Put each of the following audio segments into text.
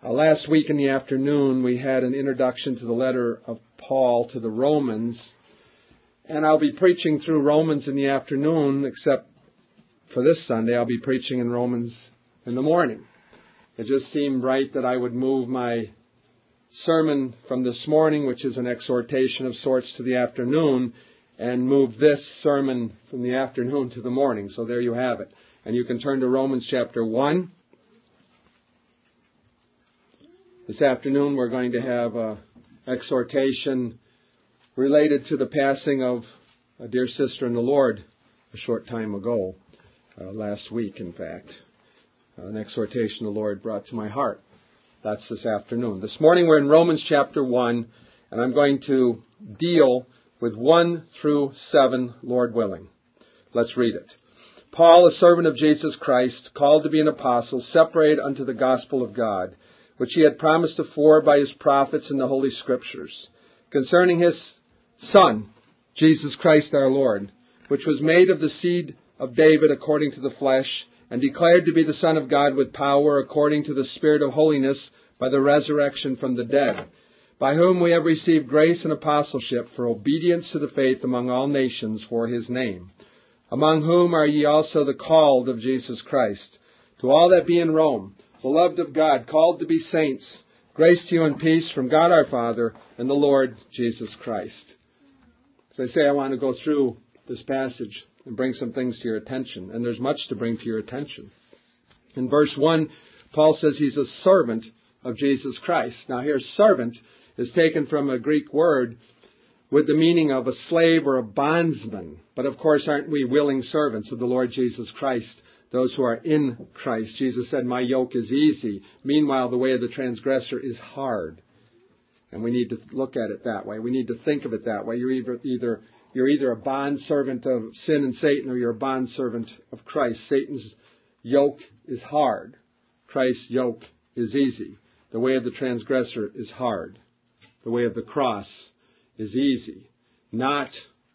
Last week in the afternoon, we had an introduction to the letter of Paul to the Romans, and I'll be preaching through Romans in the afternoon, except for this Sunday, I'll be preaching in Romans in the morning. It just seemed right that I would move my sermon from this morning, which is an exhortation of sorts, to the afternoon, and move this sermon from the afternoon to the morning. So there you have it. And you can turn to Romans chapter 1. This afternoon we're going to have an exhortation related to the passing of a dear sister in the Lord a short time ago, last week in fact. An exhortation the Lord brought to my heart. That's this afternoon. This morning we're in Romans chapter 1, and I'm going to deal with 1 through 7, Lord willing. Let's read it. Paul, a servant of Jesus Christ, called to be an apostle, separated unto the gospel of God, which he had promised afore by his prophets in the Holy Scriptures, concerning his Son, Jesus Christ our Lord, which was made of the seed of David according to the flesh, and declared to be the Son of God with power according to the Spirit of holiness by the resurrection from the dead, by whom we have received grace and apostleship for obedience to the faith among all nations for his name, among whom are ye also the called of Jesus Christ. To all that be in Rome, beloved of God, called to be saints, grace to you and peace from God our Father and the Lord Jesus Christ. As I say, I want to go through this passage and bring some things to your attention. And there's much to bring to your attention. In verse 1, Paul says he's a servant of Jesus Christ. Now here, servant is taken from a Greek word with the meaning of a slave or a bondsman. But of course, aren't we willing servants of the Lord Jesus Christ? Those who are in Christ. Jesus said, my yoke is easy. Meanwhile, the way of the transgressor is hard. And we need to look at it that way. We need to think of it that way. You're either a bondservant of sin and Satan, or you're a bondservant of Christ. Satan's yoke is hard. Christ's yoke is easy. The way of the transgressor is hard. The way of the cross is easy. Not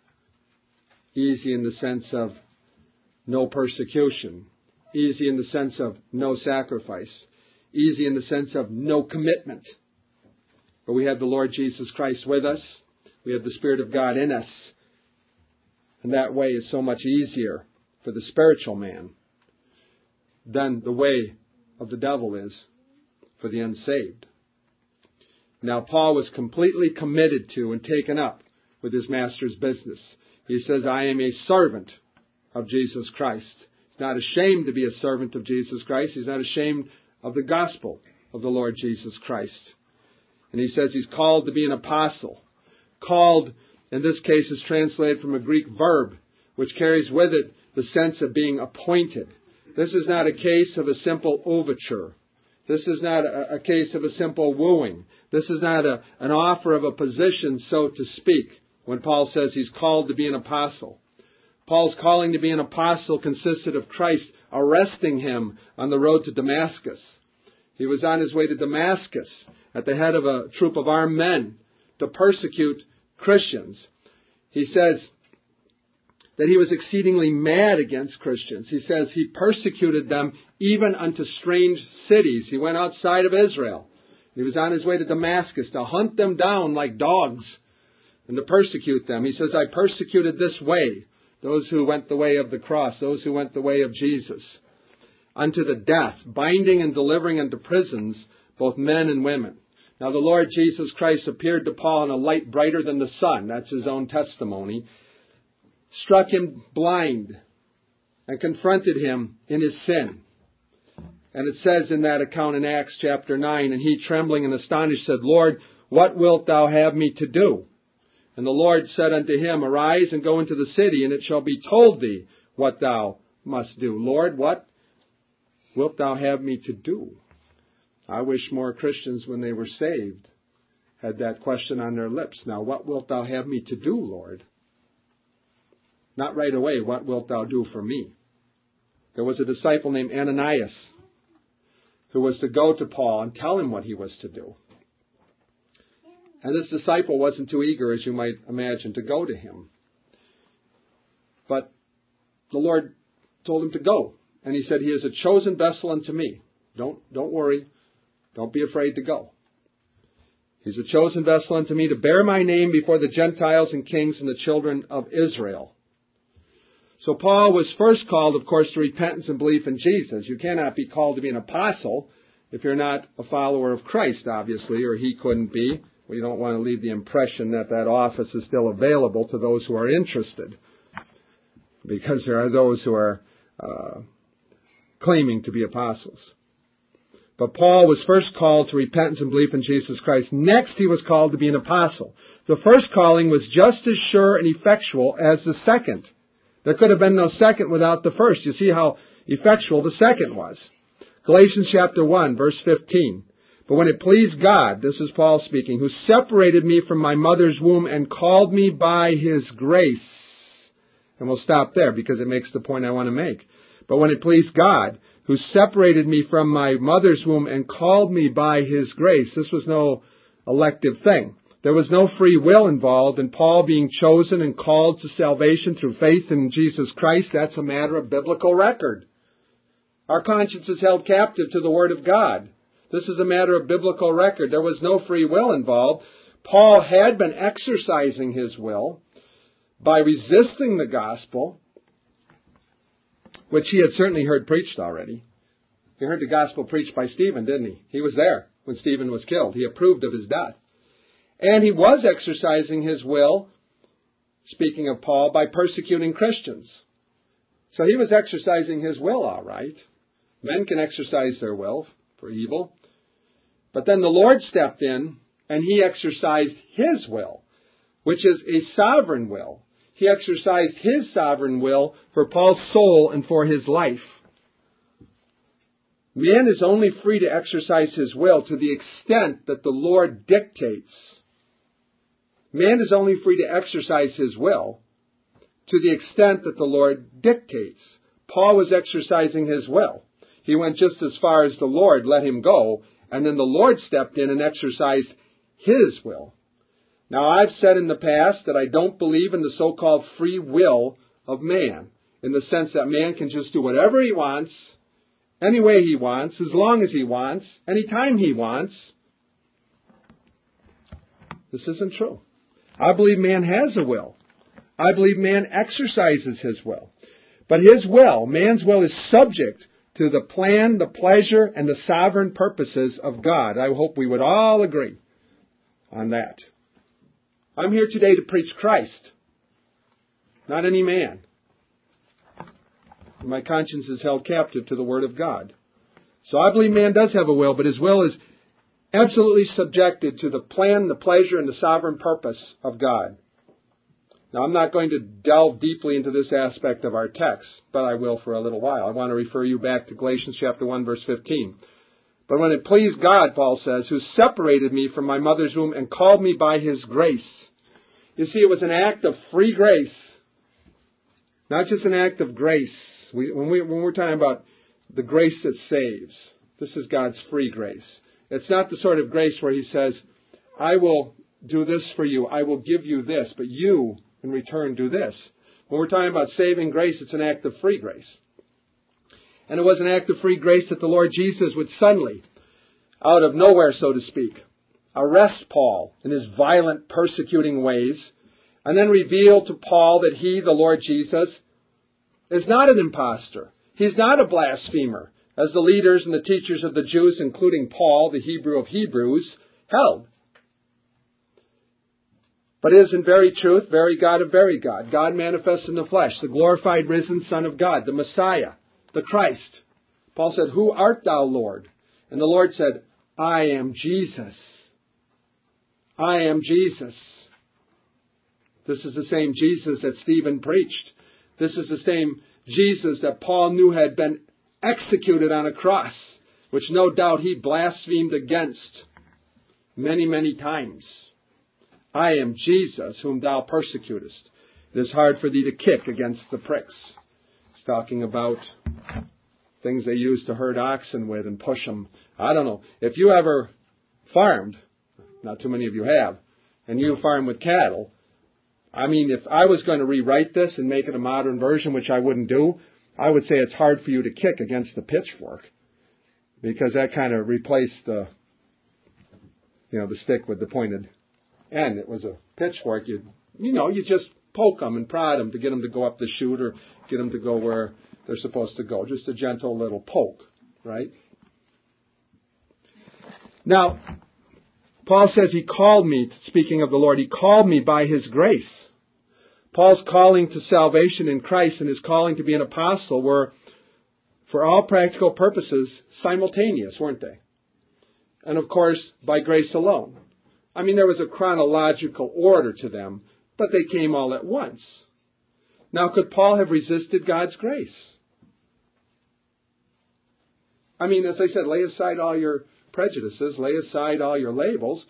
easy in the sense of no persecution. Easy in the sense of no sacrifice. Easy in the sense of no commitment. But we have the Lord Jesus Christ with us. We have the Spirit of God in us. And that way is so much easier for the spiritual man than the way of the devil is for the unsaved. Now, Paul was completely committed to and taken up with his master's business. He says, I am a servant of Jesus Christ. He's not ashamed to be a servant of Jesus Christ. He's not ashamed of the gospel of the Lord Jesus Christ. And he says he's called to be an apostle. Called, in this case, is translated from a Greek verb, which carries with it the sense of being appointed. This is not a case of a simple overture. This is not a case of a simple wooing. This is not an offer of a position, so to speak, when Paul says he's called to be an apostle. Paul's calling to be an apostle consisted of Christ arresting him on the road to Damascus. He was on his way to Damascus at the head of a troop of armed men to persecute Christians. He says that he was exceedingly mad against Christians. He says he persecuted them even unto strange cities. He went outside of Israel. He was on his way to Damascus to hunt them down like dogs and to persecute them. He says, I persecuted this way those who went the way of the cross, those who went the way of Jesus, unto the death, binding and delivering into prisons both men and women. Now the Lord Jesus Christ appeared to Paul in a light brighter than the sun. That's his own testimony. Struck him blind and confronted him in his sin. And it says in that account in Acts chapter 9, and he trembling and astonished said, Lord, what wilt thou have me to do? And the Lord said unto him, arise and go into the city, and it shall be told thee what thou must do. Lord, what wilt thou have me to do? I wish more Christians, when they were saved, had that question on their lips. Now, what wilt thou have me to do, Lord? Not right away, what wilt thou do for me? There was a disciple named Ananias who was to go to Paul and tell him what he was to do. And this disciple wasn't too eager, as you might imagine, to go to him. But the Lord told him to go. And he said, he is a chosen vessel unto me. Don't worry. Don't be afraid to go. He's a chosen vessel unto me to bear my name before the Gentiles and kings and the children of Israel. So Paul was first called, of course, to repentance and belief in Jesus. You cannot be called to be an apostle if you're not a follower of Christ, obviously, or he couldn't be. We don't want to leave the impression that that office is still available to those who are interested, because there are those who are claiming to be apostles. But Paul was first called to repentance and belief in Jesus Christ. Next, he was called to be an apostle. The first calling was just as sure and effectual as the second. There could have been no second without the first. You see how effectual the second was. Galatians chapter 1, verse 15. But when it pleased God, this is Paul speaking, who separated me from my mother's womb and called me by His grace. And we'll stop there because it makes the point I want to make. But when it pleased God, who separated me from my mother's womb and called me by His grace. This was no elective thing. There was no free will involved in Paul being chosen and called to salvation through faith in Jesus Christ. That's a matter of biblical record. Our conscience is held captive to the Word of God. This is a matter of biblical record. There was no free will involved. Paul had been exercising his will by resisting the gospel, which he had certainly heard preached already. He heard the gospel preached by Stephen, didn't he? He was there when Stephen was killed. He approved of his death. And he was exercising his will, speaking of Paul, by persecuting Christians. So he was exercising his will, all right. Men can exercise their will for evil. But then the Lord stepped in and He exercised His will, which is a sovereign will. He exercised His sovereign will for Paul's soul and for his life. Man is only free to exercise his will to the extent that the Lord dictates. Man is only free to exercise his will to the extent that the Lord dictates. Paul was exercising his will. He went just as far as the Lord let him go, and then the Lord stepped in and exercised His will. Now, I've said in the past that I don't believe in the so-called free will of man, in the sense that man can just do whatever he wants, any way he wants, as long as he wants, any time he wants. This isn't true. I believe man has a will. I believe man exercises his will. But his will, man's will, is subject to the plan, the pleasure, and the sovereign purposes of God. I hope we would all agree on that. I'm here today to preach Christ, not any man. My conscience is held captive to the Word of God. So I believe man does have a will, but his will is absolutely subjected to the plan, the pleasure, and the sovereign purpose of God. Now, I'm not going to delve deeply into this aspect of our text, but I will for a little while. I want to refer you back to Galatians chapter 1, verse 15. But when it pleased God, Paul says, who separated me from my mother's womb and called me by His grace. You see, it was an act of free grace, not just an act of grace. When we're talking about the grace that saves, this is God's free grace. It's not the sort of grace where He says, I will do this for you, I will give you this, but you, in return, do this. When we're talking about saving grace, it's an act of free grace. And it was an act of free grace that the Lord Jesus would suddenly, out of nowhere, so to speak, arrest Paul in his violent, persecuting ways, and then reveal to Paul that he, the Lord Jesus, is not an impostor. He's not a blasphemer, as the leaders and the teachers of the Jews, including Paul, the Hebrew of Hebrews, held. But it is in very truth, very God of very God, God manifest in the flesh, the glorified risen Son of God, the Messiah, the Christ. Paul said, who art thou, Lord? And the Lord said, I am Jesus. I am Jesus. This is the same Jesus that Stephen preached. This is the same Jesus that Paul knew had been executed on a cross, which no doubt he blasphemed against many, many times. I am Jesus whom thou persecutest. It is hard for thee to kick against the pricks. He's talking about things they used to herd oxen with and push them. I don't know. If you ever farmed, not too many of you have, and you farm with cattle, I mean, if I was going to rewrite this and make it a modern version, which I wouldn't do, I would say it's hard for you to kick against the pitchfork, because that kind of replaced the the stick with the pointed end. It was a pitchfork. You just poke them and prod them to get them to go up the chute or get them to go where they're supposed to go. Just a gentle little poke, right? Now, Paul says he called me, speaking of the Lord, he called me by his grace. Paul's calling to salvation in Christ and his calling to be an apostle were, for all practical purposes, simultaneous, weren't they? And of course, by grace alone. I mean, there was a chronological order to them, but they came all at once. Now, could Paul have resisted God's grace? I mean, as I said, lay aside all your prejudices, lay aside all your labels.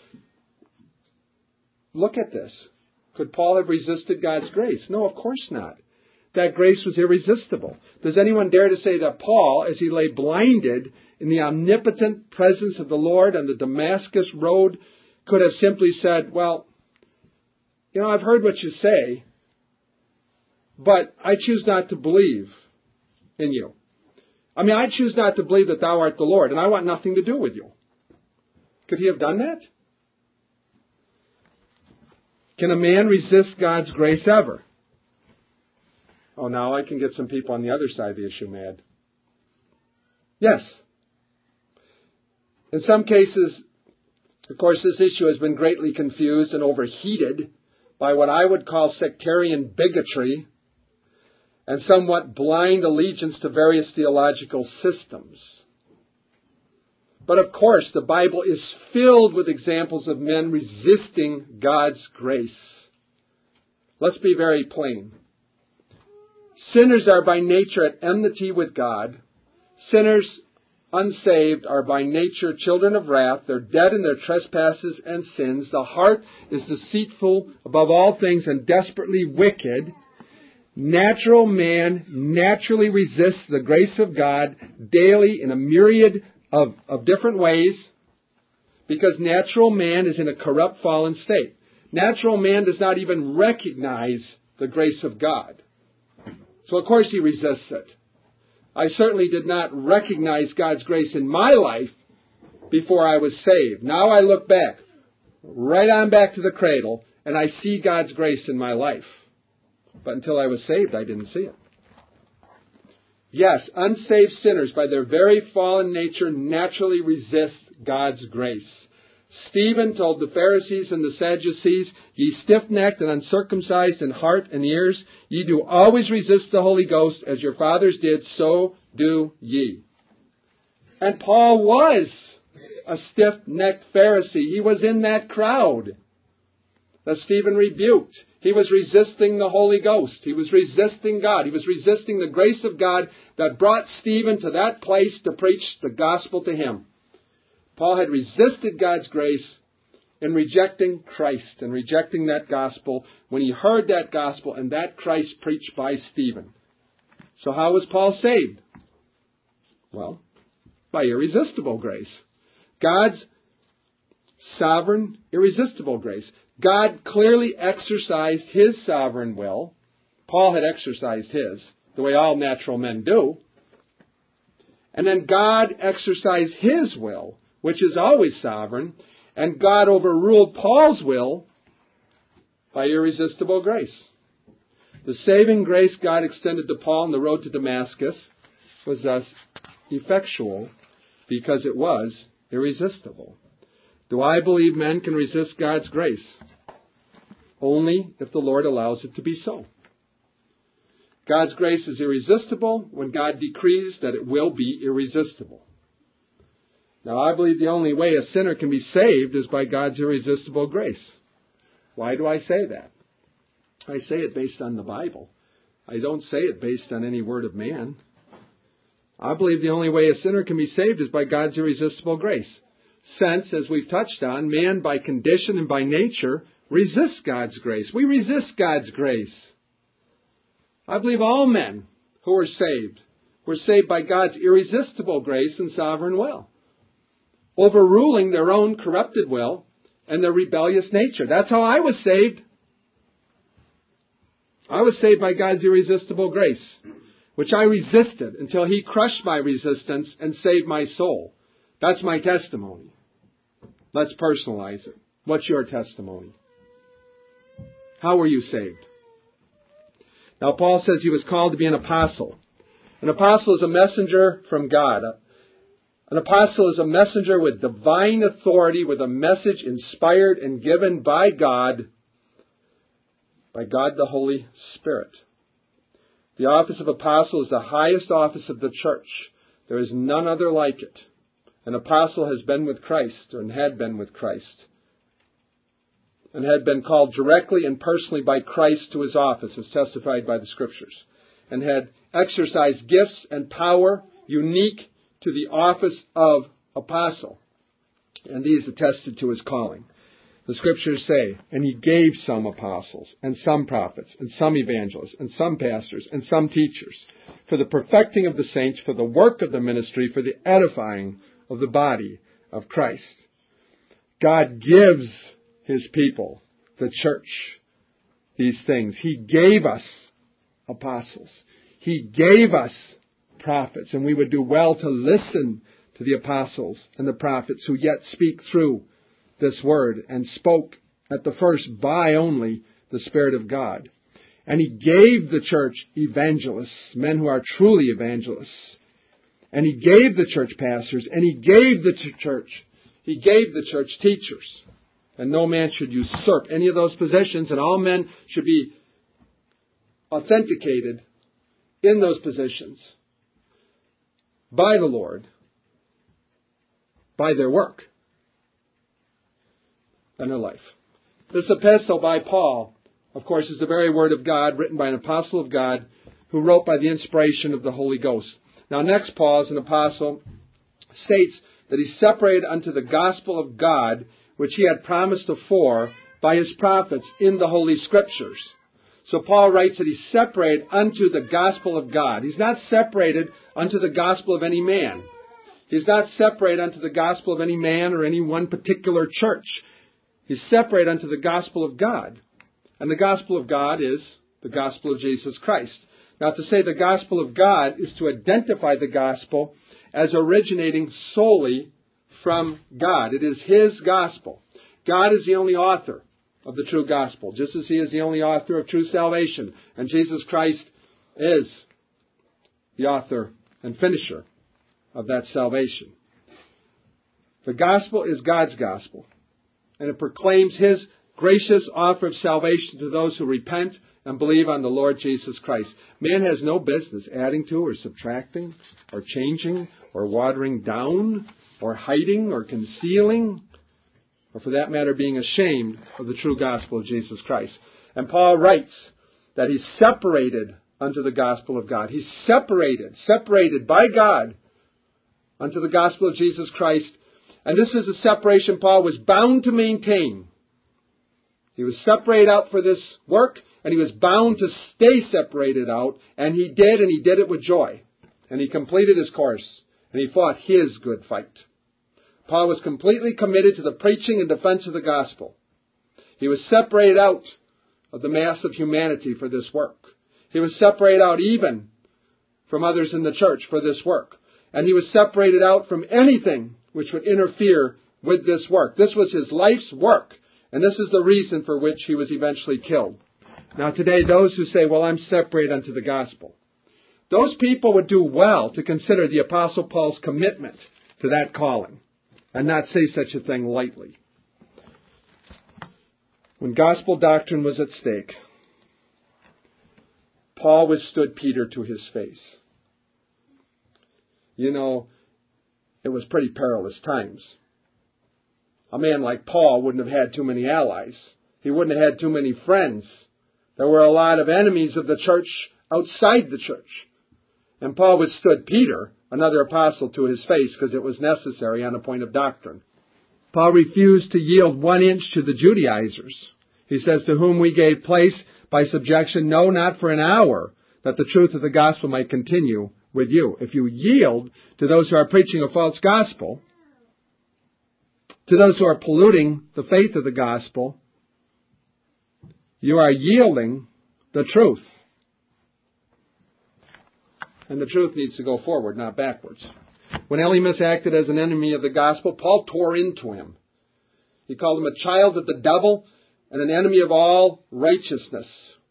Look at this. Could Paul have resisted God's grace? No, of course not. That grace was irresistible. Does anyone dare to say that Paul, as he lay blinded in the omnipotent presence of the Lord on the Damascus road, could have simply said, well, I've heard what you say, but I choose not to believe in you. I mean, I choose not to believe that thou art the Lord, and I want nothing to do with you. Could he have done that? Can a man resist God's grace ever? Oh, now I can get some people on the other side of the issue mad. Yes. In some cases, of course, this issue has been greatly confused and overheated by what I would call sectarian bigotry and somewhat blind allegiance to various theological systems. But of course, the Bible is filled with examples of men resisting God's grace. Let's be very plain. Sinners are by nature at enmity with God. Sinners, unsaved, are by nature children of wrath. They're dead in their trespasses and sins. The heart is deceitful above all things and desperately wicked. Natural man naturally resists the grace of God daily in a myriad of different ways because natural man is in a corrupt, fallen state. Natural man does not even recognize the grace of God. So of course he resists it. I certainly did not recognize God's grace in my life before I was saved. Now I look back, right on back to the cradle, and I see God's grace in my life. But until I was saved, I didn't see it. Yes, unsaved sinners, by their very fallen nature, naturally resist God's grace. Stephen told the Pharisees and the Sadducees, ye stiff-necked and uncircumcised in heart and ears, ye do always resist the Holy Ghost, as your fathers did, so do ye. And Paul was a stiff-necked Pharisee. He was in that crowd that Stephen rebuked. He was resisting the Holy Ghost. He was resisting God. He was resisting the grace of God that brought Stephen to that place to preach the gospel to him. Paul had resisted God's grace in rejecting Christ and rejecting that gospel when he heard that gospel and that Christ preached by Stephen. So how was Paul saved? Well, by irresistible grace. God's sovereign, irresistible grace. God clearly exercised His sovereign will. Paul had exercised his, the way all natural men do. And then God exercised His will, which is always sovereign, and God overruled Paul's will by irresistible grace. The saving grace God extended to Paul on the road to Damascus was thus effectual because it was irresistible. Do I believe men can resist God's grace? Only if the Lord allows it to be so. God's grace is irresistible when God decrees that it will be irresistible. Now, I believe the only way a sinner can be saved is by God's irresistible grace. Why do I say that? I say it based on the Bible. I don't say it based on any word of man. I believe the only way a sinner can be saved is by God's irresistible grace. Since, as we've touched on, man by condition and by nature resists God's grace. We resist God's grace. I believe all men who were saved by God's irresistible grace and sovereign will, overruling their own corrupted will and their rebellious nature. That's how I was saved. I was saved by God's irresistible grace, which I resisted until He crushed my resistance and saved my soul. That's my testimony. Let's personalize it. What's your testimony? How were you saved? Now, Paul says he was called to be an apostle. An apostle is a messenger from God. An apostle is a messenger with divine authority, with a message inspired and given by God the Holy Spirit. The office of apostle is the highest office of the church. There is none other like it. An apostle has been with Christ, and had been with Christ, and had been called directly and personally by Christ to his office, as testified by the Scriptures, and had exercised gifts and power unique to the office of apostle. And these attested to his calling. The Scriptures say, and he gave some apostles, and some prophets, and some evangelists, and some pastors, and some teachers, for the perfecting of the saints, for the work of the ministry, for the edifying of the body of Christ. God gives his people, the church, these things. He gave us apostles. He gave us prophets, and we would do well to listen to the apostles and the prophets who yet speak through this word, and spoke at the first by only the Spirit of God. And he gave the church evangelists, men who are truly evangelists. And he gave the church pastors, and he gave the church teachers. And no man should usurp any of those positions, and all men should be authenticated in those positions by the Lord, by their work and their life. This epistle by Paul, of course, is the very word of God, written by an apostle of God, who wrote by the inspiration of the Holy Ghost. Now, next, Paul, as an apostle, states that he separated unto the gospel of God, which he had promised afore by his prophets in the Holy Scriptures. So Paul writes that he's separated unto the gospel of God. He's not separated unto the gospel of any man. He's not separated unto the gospel of any man or any one particular church. He's separated unto the gospel of God. And the gospel of God is the gospel of Jesus Christ. Now, to say the gospel of God is to identify the gospel as originating solely from God. It is his gospel. God is the only author of the true gospel, just as he is the only author of true salvation. And Jesus Christ is the author and finisher of that salvation. The gospel is God's gospel, and it proclaims his gracious offer of salvation to those who repent and believe on the Lord Jesus Christ. Man has no business adding to or subtracting or changing or watering down or hiding or concealing, or for that matter being ashamed of the true gospel of Jesus Christ. And Paul writes that he's separated unto the gospel of God. He's separated by God unto the gospel of Jesus Christ. And this is a separation Paul was bound to maintain. He was separated out for this work, and he was bound to stay separated out, and he did it with joy. And he completed his course, and he fought his good fight. Paul was completely committed to the preaching and defense of the gospel. He was separated out of the mass of humanity for this work. He was separated out even from others in the church for this work. And he was separated out from anything which would interfere with this work. This was his life's work, and this is the reason for which he was eventually killed. Now today, those who say, well, I'm separated unto the gospel, those people would do well to consider the Apostle Paul's commitment to that calling and not say such a thing lightly. When gospel doctrine was at stake, Paul withstood Peter to his face. You know, it was pretty perilous times. A man like Paul wouldn't have had too many allies. He wouldn't have had too many friends. There were a lot of enemies of the church outside the church. And Paul withstood Peter, another apostle, to his face because it was necessary on a point of doctrine. Paul refused to yield 1 inch to the Judaizers. He says, to whom we gave place by subjection, no, not for an hour, that the truth of the gospel might continue with you. If you yield to those who are preaching a false gospel, to those who are polluting the faith of the gospel, you are yielding the truth. And the truth needs to go forward, not backwards. When Elymas acted as an enemy of the gospel, Paul tore into him. He called him a child of the devil and an enemy of all righteousness.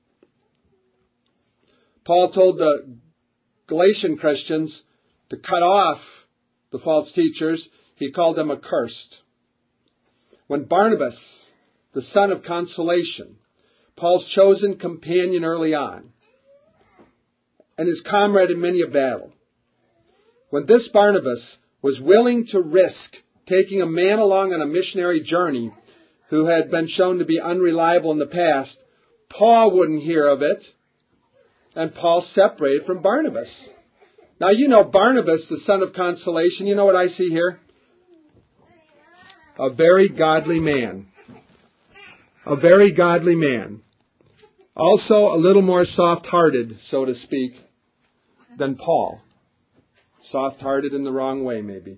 Paul told the Galatian Christians to cut off the false teachers. He called them accursed. When Barnabas, the son of consolation, Paul's chosen companion early on, and his comrade in many a battle, when this Barnabas was willing to risk taking a man along on a missionary journey who had been shown to be unreliable in the past, Paul wouldn't hear of it, and Paul separated from Barnabas. Now, you know Barnabas, the son of consolation. You know what I see here? A very godly man. A very godly man. Also a little more soft-hearted, so to speak, than Paul. Soft-hearted in the wrong way, maybe.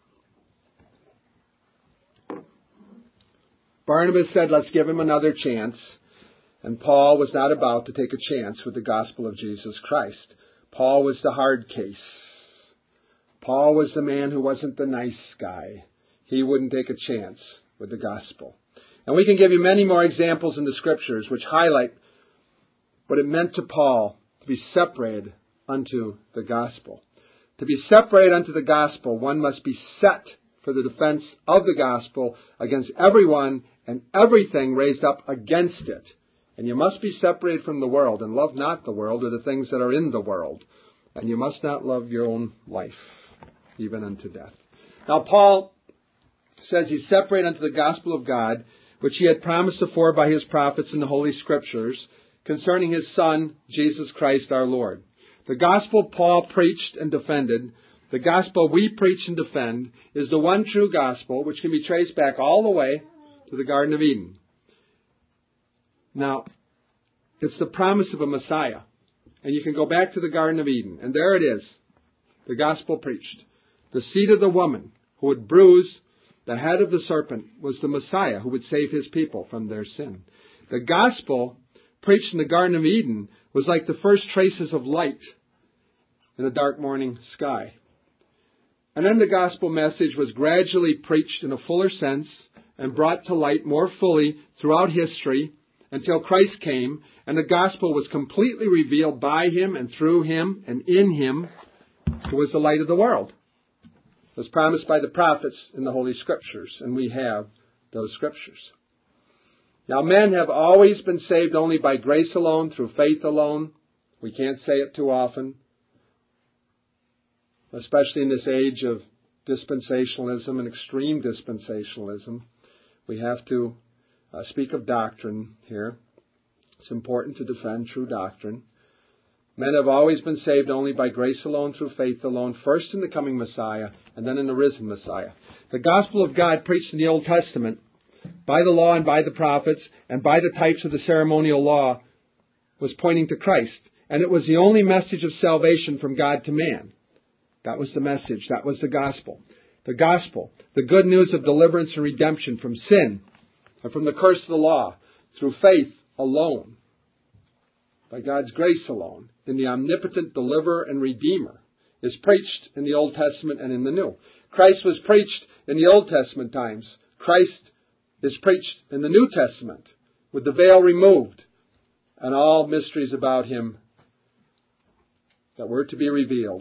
Barnabas said, let's give him another chance. And Paul was not about to take a chance with the gospel of Jesus Christ. Paul was the hard case. Paul was the man who wasn't the nice guy. He wouldn't take a chance with the gospel. And we can give you many more examples in the Scriptures which highlight what it meant to Paul to be separated unto the gospel. To be separated unto the gospel, one must be set for the defense of the gospel against everyone and everything raised up against it. And you must be separated from the world, and love not the world or the things that are in the world. And you must not love your own life, even unto death. Now Paul says he's separated unto the gospel of God, which he had promised afore by his prophets in the Holy Scriptures, concerning his Son, Jesus Christ our Lord. The gospel Paul preached and defended, the gospel we preach and defend, is the one true gospel which can be traced back all the way to the Garden of Eden. Now, it's the promise of a Messiah. And you can go back to the Garden of Eden, and there it is, the gospel preached. The seed of the woman who would bruise the head of the serpent was the Messiah who would save his people from their sin. The gospel preached in the Garden of Eden was like the first traces of light in a dark morning sky. And then the gospel message was gradually preached in a fuller sense and brought to light more fully throughout history until Christ came, and the gospel was completely revealed by him and through him and in him, who was the light of the world. It was promised by the prophets in the Holy Scriptures, and we have those Scriptures. Now, men have always been saved only by grace alone, through faith alone. We can't say it too often, especially in this age of dispensationalism and extreme dispensationalism. We have to speak of doctrine here. It's important to defend true doctrine. Men have always been saved only by grace alone, through faith alone, first in the coming Messiah, and then in the risen Messiah. The gospel of God preached in the Old Testament by the law and by the prophets and by the types of the ceremonial law was pointing to Christ. And it was the only message of salvation from God to man. That was the message. That was the gospel. The gospel, the good news of deliverance and redemption from sin and from the curse of the law through faith alone, by God's grace alone, in the omnipotent deliverer and redeemer, is preached in the Old Testament and in the New. Christ was preached in the Old Testament times. Christ is preached in the New Testament with the veil removed and all mysteries about him that were to be revealed.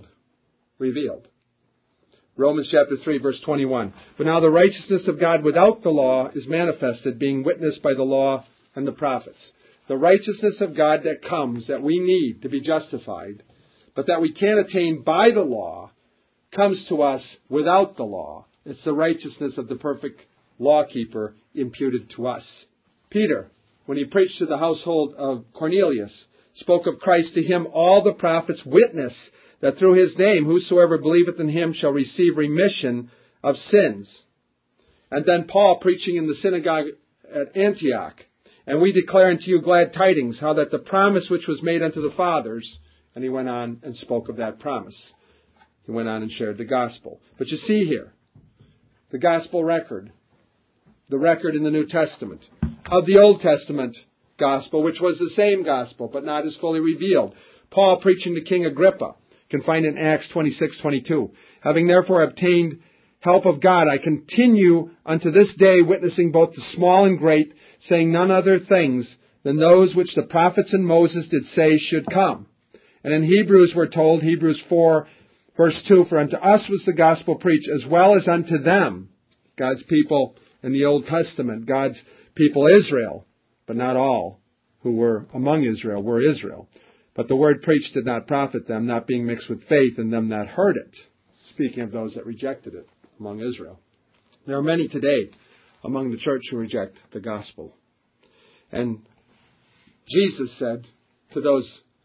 Romans chapter 3, verse 21. But now the righteousness of God without the law is manifested, being witnessed by the law and the prophets. The righteousness of God that comes, that we need to be justified, but that we can't attain by the law, comes to us without the law. It's the righteousness of the perfect lawkeeper imputed to us. Peter, when he preached to the household of Cornelius, spoke of Christ to him. All the prophets witness that through his name whosoever believeth in him shall receive remission of sins. And then Paul preaching in the synagogue at Antioch, and we declare unto you glad tidings, how that the promise which was made unto the fathers, and he went on and spoke of that promise. He went on and shared the gospel. But you see here, the gospel record, the record in the New Testament of the Old Testament gospel, which was the same gospel, but not as fully revealed. Paul preaching to King Agrippa, can find in Acts 26:22. Having therefore obtained help of God, I continue unto this day, witnessing both to small and great, saying none other things than those which the prophets and Moses did say should come. And in Hebrews we're told, Hebrews 4, verse 2, for unto us was the gospel preached, as well as unto them, God's people in the Old Testament, God's people Israel, but not all who were among Israel were Israel. But the word preached did not profit them, not being mixed with faith in them that heard it. Speaking of those that rejected it among Israel. There are many today among the church who reject the gospel. And Jesus said to those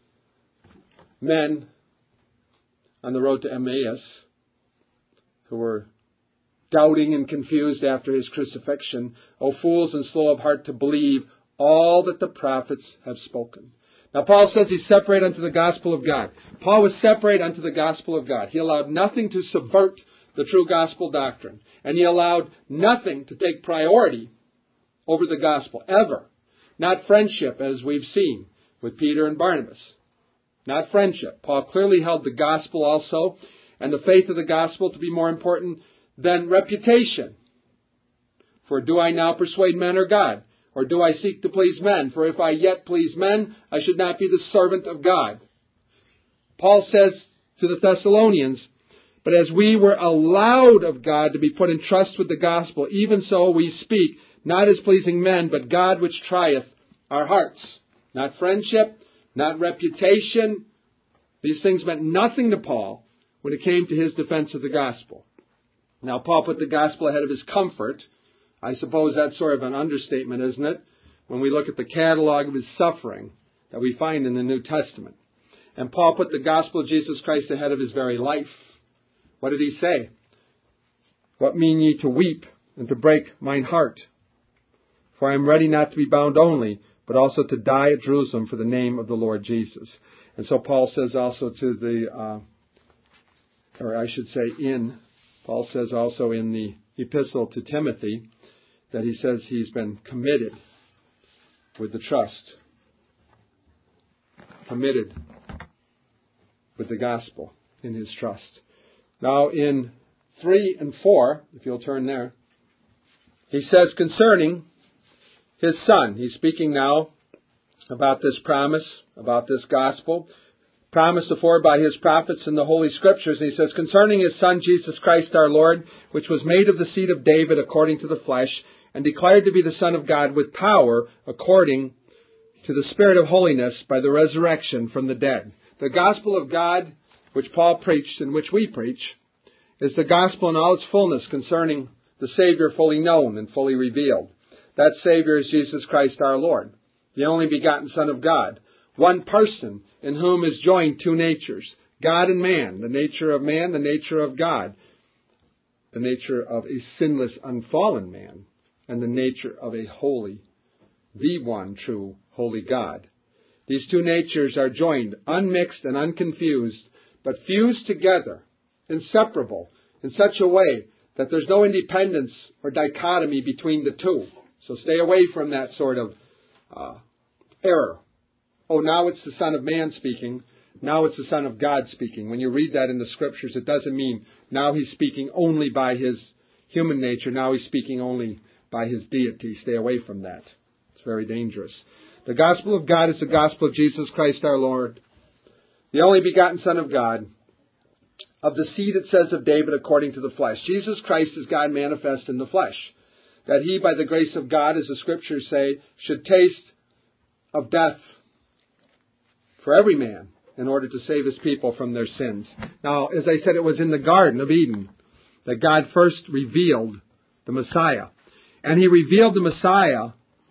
men on the road to Emmaus who were doubting and confused after his crucifixion, O fools and slow of heart to believe all that the prophets have spoken. Now Paul says he's separate unto the gospel of God. Paul was separate unto the gospel of God. He allowed nothing to subvert the true gospel doctrine. And he allowed nothing to take priority over the gospel, ever. Not friendship, as we've seen with Peter and Barnabas. Not friendship. Paul clearly held the gospel also, and the faith of the gospel to be more important than reputation. For do I now persuade men or God? Or do I seek to please men? For if I yet please men, I should not be the servant of God. Paul says to the Thessalonians, but as we were allowed of God to be put in trust with the gospel, even so we speak, not as pleasing men, but God which trieth our hearts. Not friendship, not reputation. These things meant nothing to Paul when it came to his defense of the gospel. Now, Paul put the gospel ahead of his comfort. I suppose that's sort of an understatement, isn't it? When we look at the catalog of his suffering that we find in the New Testament. And Paul put the gospel of Jesus Christ ahead of his very life. What did he say? What mean ye to weep and to break mine heart? For I am ready not to be bound only, but also to die at Jerusalem for the name of the Lord Jesus. And so Paul says also Paul says also in the epistle to Timothy, that he says he's been committed with the trust. Committed with the gospel in his trust. Now in 3 and 4, if you'll turn there, he says concerning his Son, he's speaking now about this promise, about this gospel, promised afore by his prophets in the Holy Scriptures. And he says, concerning his Son, Jesus Christ our Lord, which was made of the seed of David according to the flesh, and declared to be the Son of God with power according to the Spirit of holiness by the resurrection from the dead. The gospel of God, which Paul preached and which we preach, is the gospel in all its fullness concerning the Savior fully known and fully revealed. That Savior is Jesus Christ our Lord, the only begotten Son of God, one person in whom is joined two natures, God and man, the nature of man, the nature of God, the nature of a sinless, unfallen man, and the nature of a holy, the one true, holy God. These two natures are joined, unmixed and unconfused, but fused together, inseparable, in such a way that there's no independence or dichotomy between the two. So stay away from that sort of error. Oh, now it's the Son of Man speaking. Now it's the Son of God speaking. When you read that in the Scriptures, it doesn't mean now he's speaking only by his human nature. Now he's speaking only by his deity. Stay away from that. It's very dangerous. The gospel of God is the gospel of Jesus Christ our Lord, the only begotten Son of God, of the seed, it says, of David according to the flesh. Jesus Christ is God manifest in the flesh, that he, by the grace of God, as the Scriptures say, should taste of death for every man in order to save his people from their sins. Now, as I said, it was in the Garden of Eden that God first revealed the Messiah. And he revealed the Messiah,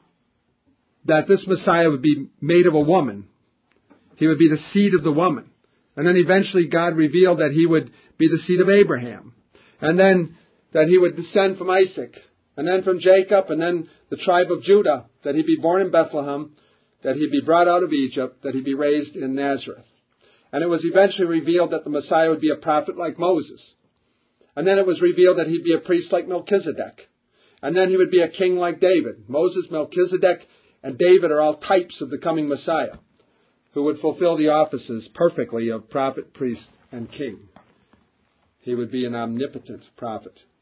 that this Messiah would be made of a woman. He would be the seed of the woman. And then eventually God revealed that he would be the seed of Abraham. And then that he would descend from Isaac. And then from Jacob. And then the tribe of Judah. That he'd be born in Bethlehem. That he'd be brought out of Egypt. That he'd be raised in Nazareth. And it was eventually revealed that the Messiah would be a prophet like Moses. And then it was revealed that he'd be a priest like Melchizedek. And then he would be a king like David. Moses, Melchizedek, and David are all types of the coming Messiah, who would fulfill the offices perfectly of prophet, priest, and king. He would be an omnipotent prophet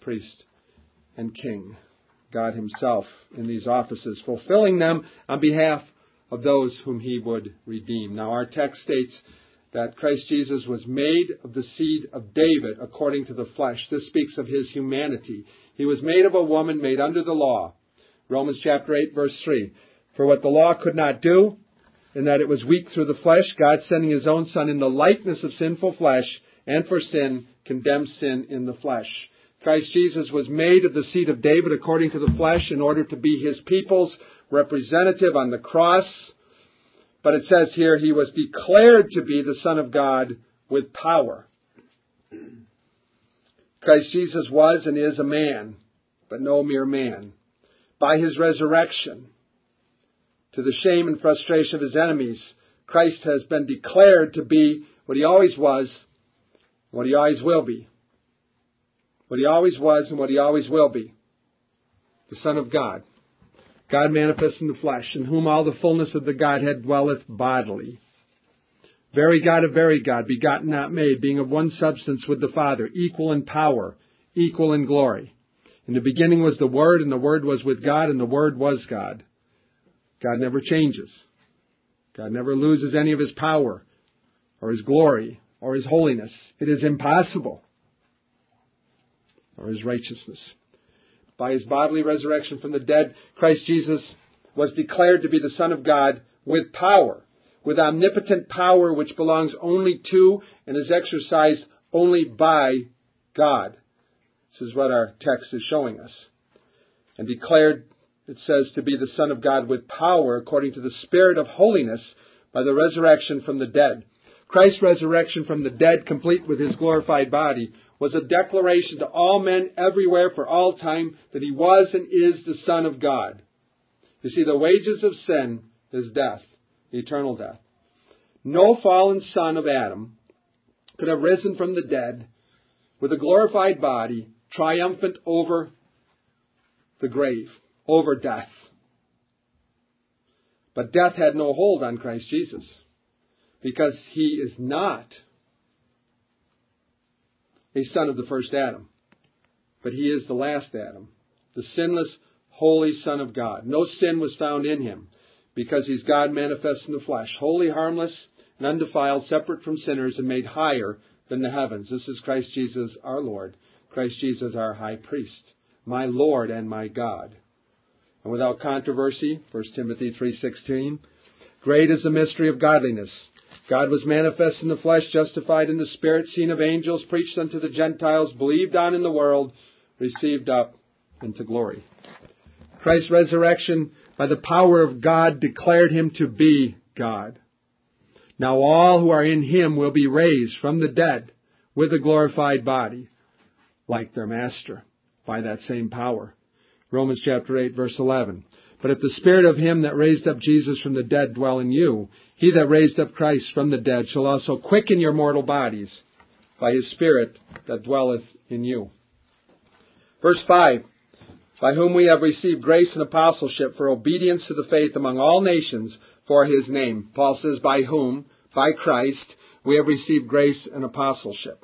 priest, and king. God himself in these offices, fulfilling them on behalf of those whom he would redeem. Now our text states that Christ Jesus was made of the seed of David according to the flesh. This speaks of his humanity. He was made of a woman made under the law. Romans chapter 8, verse 3. For what the law could not do, in that it was weak through the flesh, God sending his own Son in the likeness of sinful flesh, and for sin, condemned sin in the flesh. Christ Jesus was made of the seed of David according to the flesh in order to be his people's representative on the cross. But it says here, he was declared to be the Son of God with power. Christ Jesus was and is a man, but no mere man. By his resurrection, to the shame and frustration of his enemies, Christ has been declared to be what he always was, what he always will be. What he always was and what he always will be. The Son of God. God manifest in the flesh, in whom all the fullness of the Godhead dwelleth bodily. Very God of very God, begotten not made, being of one substance with the Father, equal in power, equal in glory. In the beginning was the Word, and the Word was with God, and the Word was God. God never changes. God never loses any of his power, or his glory, or his holiness. It is impossible. Or his righteousness. By his bodily resurrection from the dead, Christ Jesus was declared to be the Son of God with power, with omnipotent power which belongs only to and is exercised only by God. This is what our text is showing us. And declared, it says, to be the Son of God with power according to the Spirit of holiness by the resurrection from the dead. Christ's resurrection from the dead, complete with his glorified body, was a declaration to all men everywhere for all time that he was and is the Son of God. You see, the wages of sin is death, eternal death. No fallen son of Adam could have risen from the dead with a glorified body, triumphant over the grave, over death. But death had no hold on Christ Jesus, because he is not a son of the first Adam, but he is the last Adam, the sinless, holy Son of God. No sin was found in him, because he's God manifest in the flesh, holy, harmless, and undefiled, separate from sinners, and made higher than the heavens. This is Christ Jesus our Lord, Christ Jesus our high priest, my Lord and my God. And without controversy, 1 Timothy 3:16, great is the mystery of godliness. God was manifest in the flesh, justified in the Spirit, seen of angels, preached unto the Gentiles, believed on in the world, received up into glory. Christ's resurrection by the power of God declared him to be God. Now all who are in him will be raised from the dead with a glorified body, like their Master, by that same power. Romans chapter 8, verse 11. But if the Spirit of him that raised up Jesus from the dead dwell in you, he that raised up Christ from the dead shall also quicken your mortal bodies by his Spirit that dwelleth in you. Verse 5. By whom we have received grace and apostleship for obedience to the faith among all nations for his name. Paul says, by whom, by Christ, we have received grace and apostleship.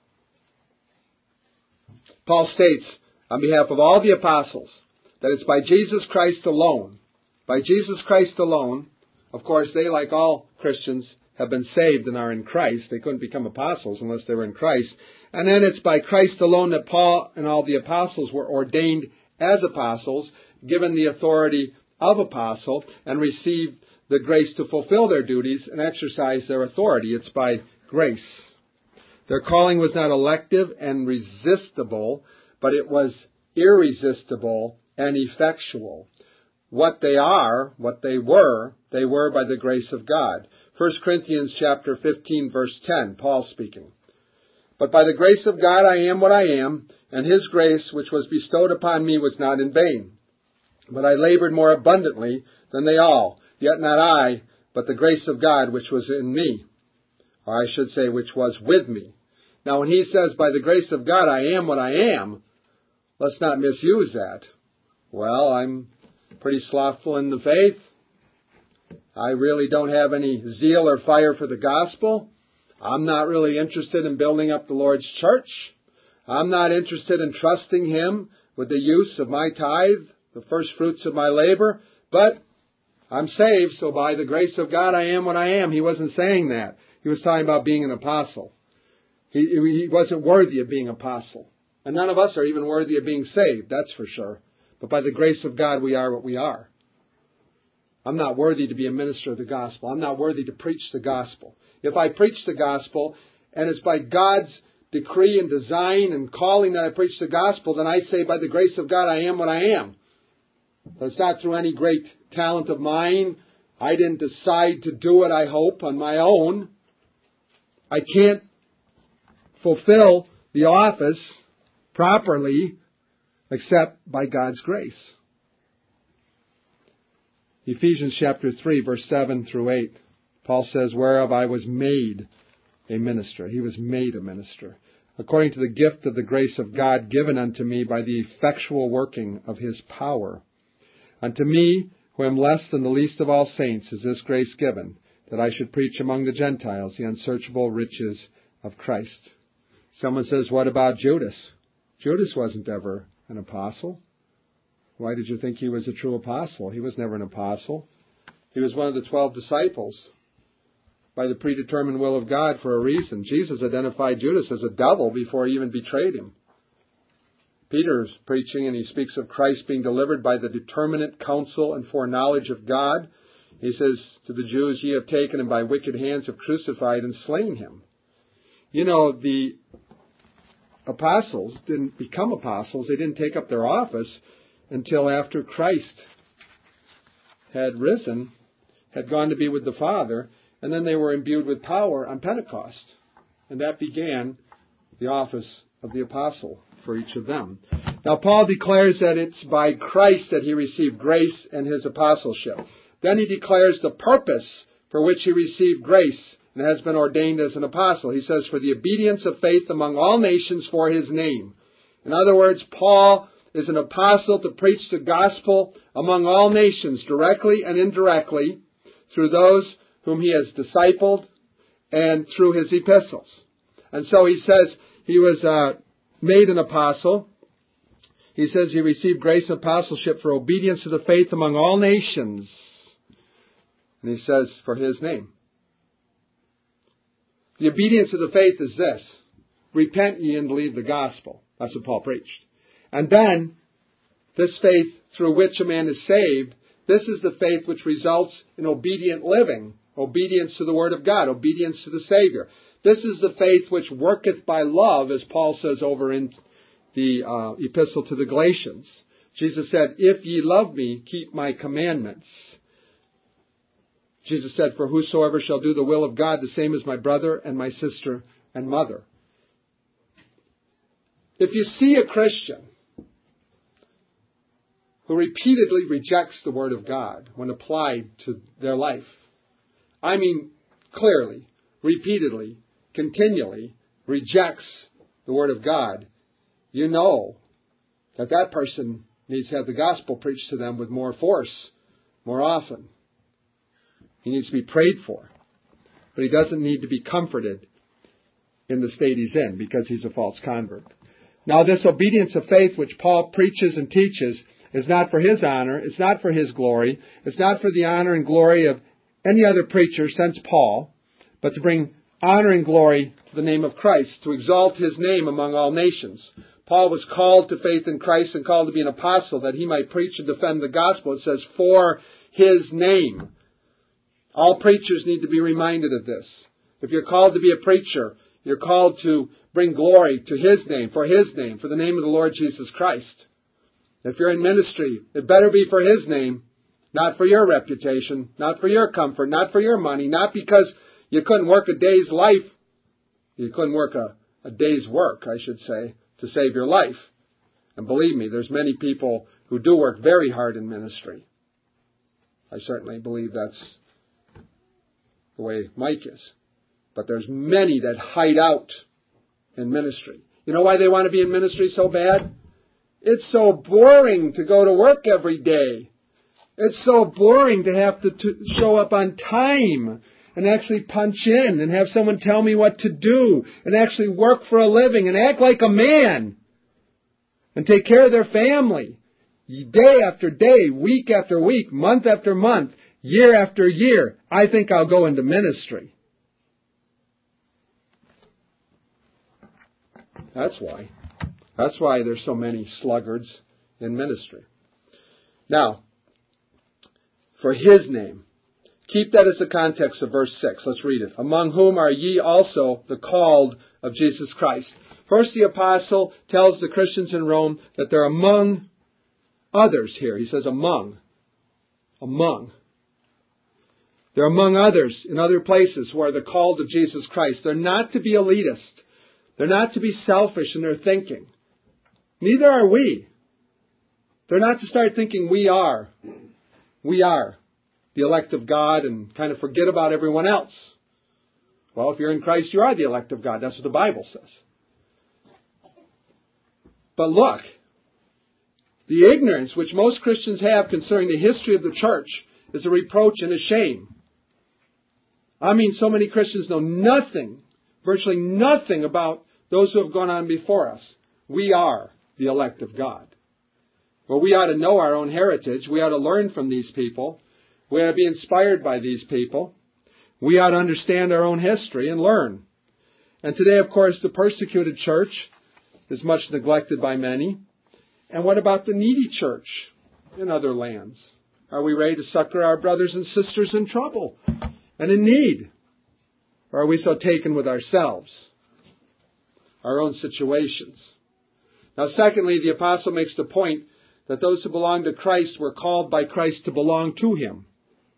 Paul states, on behalf of all the apostles, that it's by Jesus Christ alone. By Jesus Christ alone. Of course, they, like all Christians, have been saved and are in Christ. They couldn't become apostles unless they were in Christ. And then it's by Christ alone that Paul and all the apostles were ordained as apostles, given the authority of apostle, and received the grace to fulfill their duties and exercise their authority. It's by grace. Their calling was not elective and resistible, but it was irresistible and effectual. What they are, what they were by the grace of God. 1 Corinthians chapter 15, verse 10, Paul speaking. But by the grace of God I am what I am, and his grace which was bestowed upon me was not in vain. But I labored more abundantly than they all, yet not I, but the grace of God which was in me. Or I should say, which was with me. Now when he says, by the grace of God I am what I am, let's not misuse that. Well, I'm pretty slothful in the faith. I really don't have any zeal or fire for the gospel. I'm not really interested in building up the Lord's church. I'm not interested in trusting Him with the use of my tithe, the first fruits of my labor, but I'm saved, so by the grace of God I am what I am. He wasn't saying that. He was talking about being an apostle. He wasn't worthy of being apostle. And none of us are even worthy of being saved, that's for sure. But by the grace of God we are what we are. I'm not worthy to be a minister of the gospel. I'm not worthy to preach the gospel. If I preach the gospel, and it's by God's decree and design and calling that I preach the gospel, then I say by the grace of God I am what I am. But it's not through any great talent of mine. I didn't decide to do it, I hope, on my own. I can't fulfill the office properly except by God's grace. Ephesians chapter 3, verse 7 through 8. Paul says, whereof I was made a minister. He was made a minister, according to the gift of the grace of God given unto me by the effectual working of His power. Unto me, who am less than the least of all saints, is this grace given, that I should preach among the Gentiles the unsearchable riches of Christ. Someone says, what about Judas? Judas wasn't ever an apostle. Why did you think he was a true apostle? He was never an apostle. He was one of the 12 disciples by the predetermined will of God for a reason. Jesus identified Judas as a devil before he even betrayed him. Peter's preaching, and he speaks of Christ being delivered by the determinate counsel and foreknowledge of God. He says to the Jews, ye have taken him by wicked hands, have crucified and slain him. You know, the apostles didn't become apostles. They didn't take up their office until after Christ had risen, had gone to be with the Father, and then they were imbued with power on Pentecost. And that began the office of the apostle for each of them. Now, Paul declares that it's by Christ that he received grace and his apostleship. Then he declares the purpose for which he received grace and has been ordained as an apostle. He says, for the obedience of faith among all nations for his name. In other words, Paul is an apostle to preach the gospel among all nations, directly and indirectly, through those whom he has discipled and through his epistles. And so he says he was made an apostle. He says he received grace and apostleship for obedience to the faith among all nations. And he says, for his name. The obedience of the faith is this: repent ye and believe the gospel. That's what Paul preached. And then, this faith through which a man is saved, this is the faith which results in obedient living, obedience to the Word of God, obedience to the Savior. This is the faith which worketh by love, as Paul says over in the epistle to the Galatians. Jesus said, if ye love me, keep my commandments. Jesus said, for whosoever shall do the will of God, the same is my brother and my sister and mother. If you see a Christian who repeatedly rejects the Word of God when applied to their life, I mean clearly, repeatedly, continually rejects the Word of God, you know that that person needs to have the gospel preached to them with more force, more often. He needs to be prayed for. But he doesn't need to be comforted in the state he's in because he's a false convert. Now, this obedience of faith which Paul preaches and teaches is not for his honor. It's not for his glory. It's not for the honor and glory of any other preacher since Paul, but to bring honor and glory to the name of Christ, to exalt his name among all nations. Paul was called to faith in Christ and called to be an apostle that he might preach and defend the gospel. It says, for his name. All preachers need to be reminded of this. If you're called to be a preacher, you're called to bring glory to his name, for the name of the Lord Jesus Christ. If you're in ministry, it better be for his name, not for your reputation, not for your comfort, not for your money, not because you couldn't work a day's life. You couldn't work a day's work, I should say, to save your life. And believe me, there's many people who do work very hard in ministry. I certainly believe that's the way Mike is. But there's many that hide out in ministry. You know why they want to be in ministry so bad? It's so boring to go to work every day. It's so boring to have to show up on time and actually punch in and have someone tell me what to do and actually work for a living and act like a man and take care of their family day after day, week after week, month after month, year after year, I think I'll go into ministry. That's why. That's why there's so many sluggards in ministry. Now, for His name, keep that as the context of verse 6. Let's read it. Among whom are ye also the called of Jesus Christ. First, the apostle tells the Christians in Rome that they're among others here. He says among. Among. They're among others in other places who are the called of Jesus Christ. They're not to be elitist. They're not to be selfish in their thinking. Neither are we. They're not to start thinking we are. We are the elect of God and kind of forget about everyone else. Well, if you're in Christ, you are the elect of God. That's what the Bible says. But look, the ignorance which most Christians have concerning the history of the church is a reproach and a shame. I mean, so many Christians know nothing, virtually nothing about those who have gone on before us. We are the elect of God. Well, we ought to know our own heritage. We ought to learn from these people. We ought to be inspired by these people. We ought to understand our own history and learn. And today, of course, the persecuted church is much neglected by many. And what about the needy church in other lands? Are we ready to succor our brothers and sisters in trouble and in need? Or are we so taken with ourselves, our own situations? Now, secondly, the apostle makes the point that those who belong to Christ were called by Christ to belong to Him.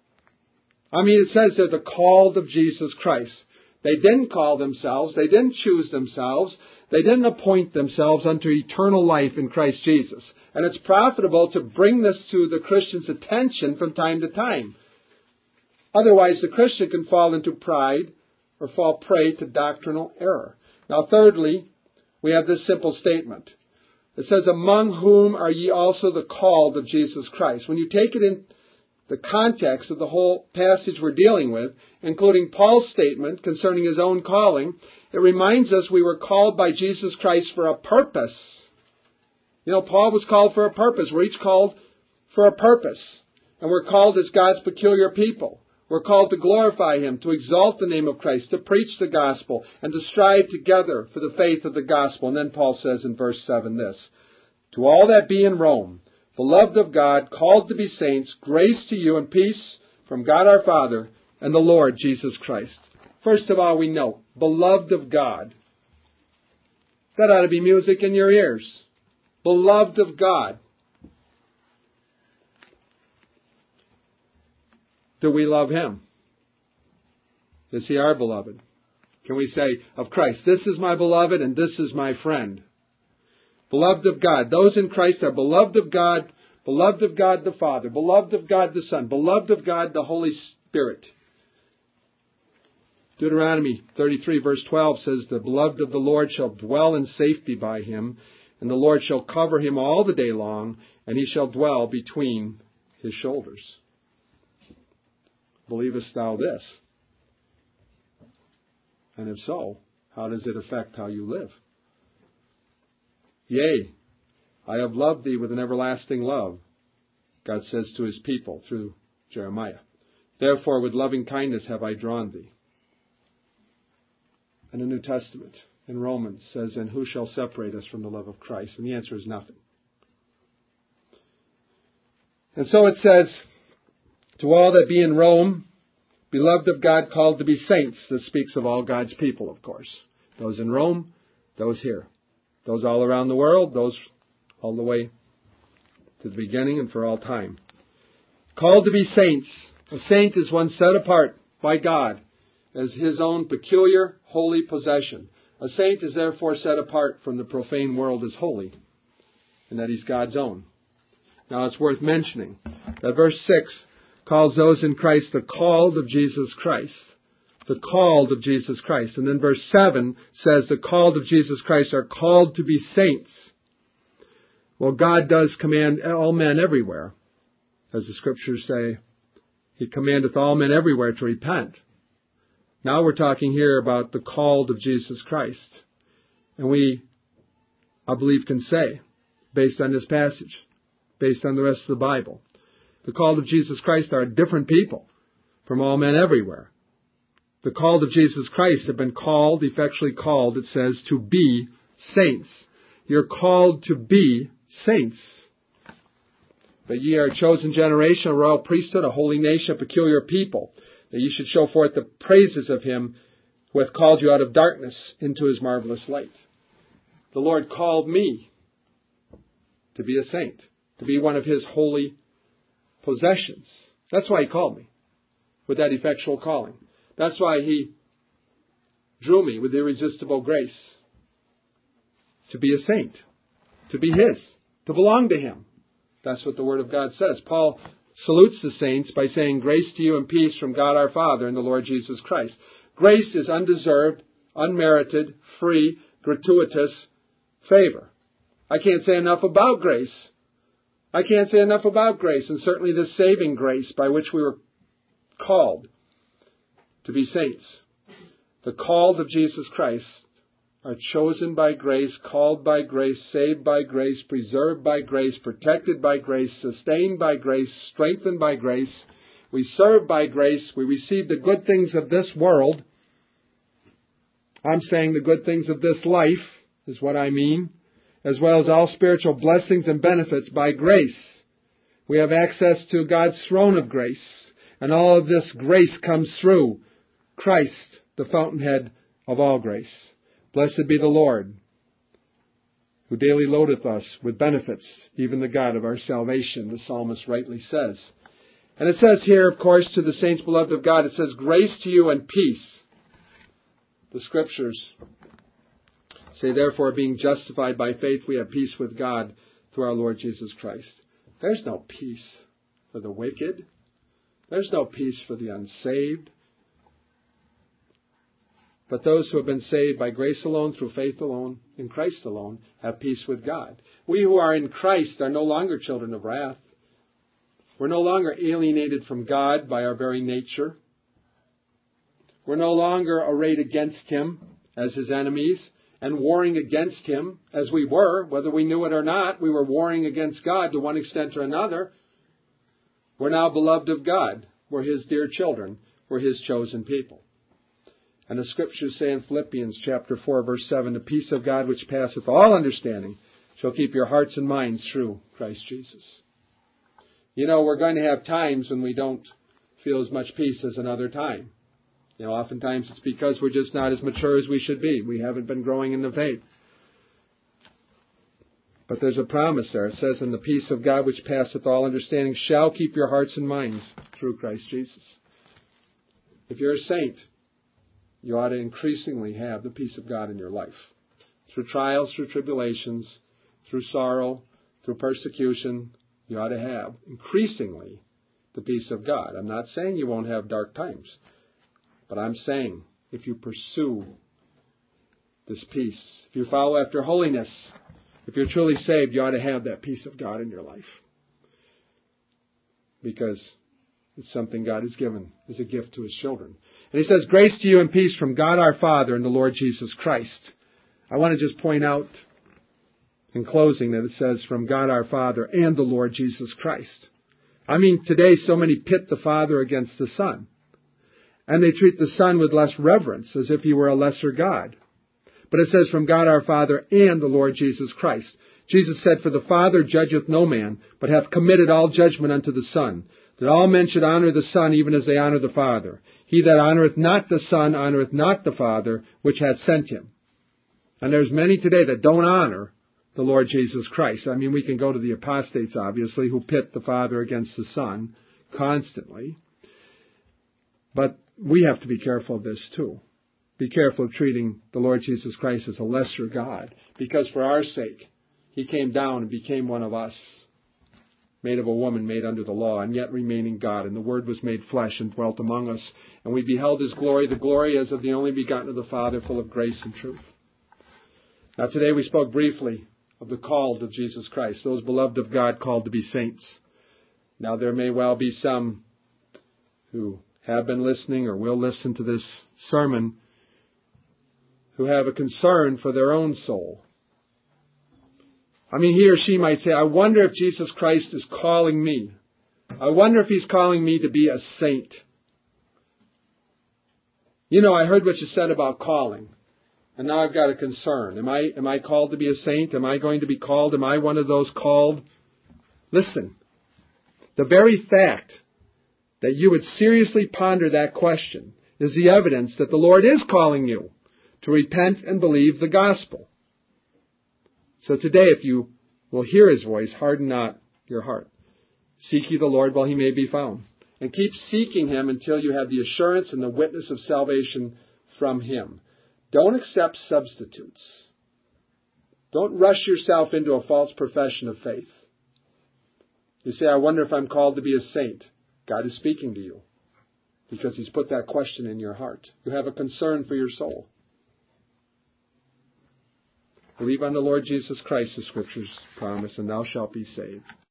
I mean, it says they're the called of Jesus Christ. They didn't call themselves. They didn't choose themselves. They didn't appoint themselves unto eternal life in Christ Jesus. And it's profitable to bring this to the Christian's attention from time to time. Otherwise, the Christian can fall into pride or fall prey to doctrinal error. Now, thirdly, we have this simple statement. It says, among whom are ye also the called of Jesus Christ. When you take it in the context of the whole passage we're dealing with, including Paul's statement concerning his own calling, it reminds us we were called by Jesus Christ for a purpose. You know, Paul was called for a purpose. We're each called for a purpose. And we're called as God's peculiar people. We're called to glorify Him, to exalt the name of Christ, to preach the gospel, and to strive together for the faith of the gospel. And then Paul says in verse 7 this, to all that be in Rome, beloved of God, called to be saints, grace to you and peace from God our Father and the Lord Jesus Christ. First of all, we note, beloved of God. That ought to be music in your ears. Beloved of God. Do we love Him? Is He our beloved? Can we say of Christ, this is my beloved and this is my friend? Beloved of God. Those in Christ are beloved of God the Father, beloved of God the Son, beloved of God the Holy Spirit. Deuteronomy 33 verse 12 says, the beloved of the Lord shall dwell in safety by Him, and the Lord shall cover him all the day long, and he shall dwell between His shoulders. Believest thou this? And if so, how does it affect how you live? Yea, I have loved thee with an everlasting love, God says to His people through Jeremiah. Therefore with loving kindness have I drawn thee. And the New Testament in Romans says, and who shall separate us from the love of Christ? And the answer is nothing. And so it says, to all that be in Rome, beloved of God, called to be saints. This speaks of all God's people, of course. Those in Rome, those here. Those all around the world, those all the way to the beginning and for all time. Called to be saints. A saint is one set apart by God as His own peculiar, holy possession. A saint is therefore set apart from the profane world as holy, and that he's God's own. Now it's worth mentioning that verse 6 calls those in Christ the called of Jesus Christ. The called of Jesus Christ. And then verse 7 says the called of Jesus Christ are called to be saints. Well, God does command all men everywhere. As the Scriptures say, He commandeth all men everywhere to repent. Now we're talking here about the called of Jesus Christ. And we, I believe, can say, based on this passage, based on the rest of the Bible, the called of Jesus Christ are different people from all men everywhere. The called of Jesus Christ have been called, effectually called, it says, to be saints. You're called to be saints. But ye are a chosen generation, a royal priesthood, a holy nation, a peculiar people, that ye should show forth the praises of Him who hath called you out of darkness into His marvelous light. The Lord called me to be a saint, to be one of His holy possessions. That's why He called me, with that effectual calling. That's why He drew me with irresistible grace, to be a saint, to be His, to belong to Him. That's what the Word of God says. Paul salutes the saints by saying, grace to you and peace from God our Father and the Lord Jesus Christ. Grace is undeserved, unmerited, free, gratuitous favor. I can't say enough about grace. I can't say enough about grace, and certainly this saving grace by which we were called to be saints. The called of Jesus Christ are chosen by grace, called by grace, saved by grace, preserved by grace, protected by grace, sustained by grace, strengthened by grace. We serve by grace. We receive the good things of this world. I'm saying the good things of this life is what I mean, as well as all spiritual blessings and benefits by grace. We have access to God's throne of grace, and all of this grace comes through Christ, the fountainhead of all grace. Blessed be the Lord, who daily loadeth us with benefits, even the God of our salvation, the psalmist rightly says. And it says here, of course, to the saints beloved of God, it says, grace to you and peace. The Scriptures say, therefore, being justified by faith, we have peace with God through our Lord Jesus Christ. There's no peace for the wicked. There's no peace for the unsaved. But those who have been saved by grace alone, through faith alone, in Christ alone, have peace with God. We who are in Christ are no longer children of wrath. We're no longer alienated from God by our very nature. We're no longer arrayed against Him as His enemies and warring against Him as we were, whether we knew it or not. We were warring against God to one extent or another. We're now beloved of God. We're His dear children. We're His chosen people. And the Scriptures say in Philippians chapter 4, verse 7, the peace of God which passeth all understanding shall keep your hearts and minds through Christ Jesus. You know, we're going to have times when we don't feel as much peace as another time. You know, oftentimes it's because we're just not as mature as we should be. We haven't been growing in the faith. But there's a promise there. It says, and the peace of God which passeth all understanding shall keep your hearts and minds through Christ Jesus. If you're a saint, you ought to increasingly have the peace of God in your life. Through trials, through tribulations, through sorrow, through persecution, you ought to have increasingly the peace of God. I'm not saying you won't have dark times, but I'm saying if you pursue this peace, if you follow after holiness, if you're truly saved, you ought to have that peace of God in your life. Because it's something God has given as a gift to His children. And He says, grace to you and peace from God our Father and the Lord Jesus Christ. I want to just point out in closing that it says, from God our Father and the Lord Jesus Christ. I mean, today so many pit the Father against the Son. And they treat the Son with less reverence, as if He were a lesser God. But it says, from God our Father and the Lord Jesus Christ. Jesus said, for the Father judgeth no man, but hath committed all judgment unto the Son, that all men should honor the Son even as they honor the Father. He that honoreth not the Son honoreth not the Father which hath sent Him. And there's many today that don't honor the Lord Jesus Christ. I mean, we can go to the apostates, obviously, who pit the Father against the Son constantly. But we have to be careful of this too. Be careful of treating the Lord Jesus Christ as a lesser God, because for our sake, He came down and became one of us, made of a woman, made under the law, and yet remaining God. And the Word was made flesh and dwelt among us. And we beheld His glory, the glory as of the only begotten of the Father, full of grace and truth. Now today we spoke briefly of the called of Jesus Christ, those beloved of God called to be saints. Now there may well be some who have been listening or will listen to this sermon who have a concern for their own soul. I mean, he or she might say, I wonder if Jesus Christ is calling me. I wonder if He's calling me to be a saint. You know, I heard what you said about calling. And now I've got a concern. Am I called to be a saint? Am I going to be called? Am I one of those called? Listen, the very fact that you would seriously ponder that question is the evidence that the Lord is calling you to repent and believe the gospel. So today, if you will hear His voice, harden not your heart. Seek ye the Lord while He may be found. And keep seeking Him until you have the assurance and the witness of salvation from Him. Don't accept substitutes. Don't rush yourself into a false profession of faith. You say, I wonder if I'm called to be a saint. God is speaking to you because He's put that question in your heart. You have a concern for your soul. Believe on the Lord Jesus Christ, the Scriptures promise, and thou shalt be saved.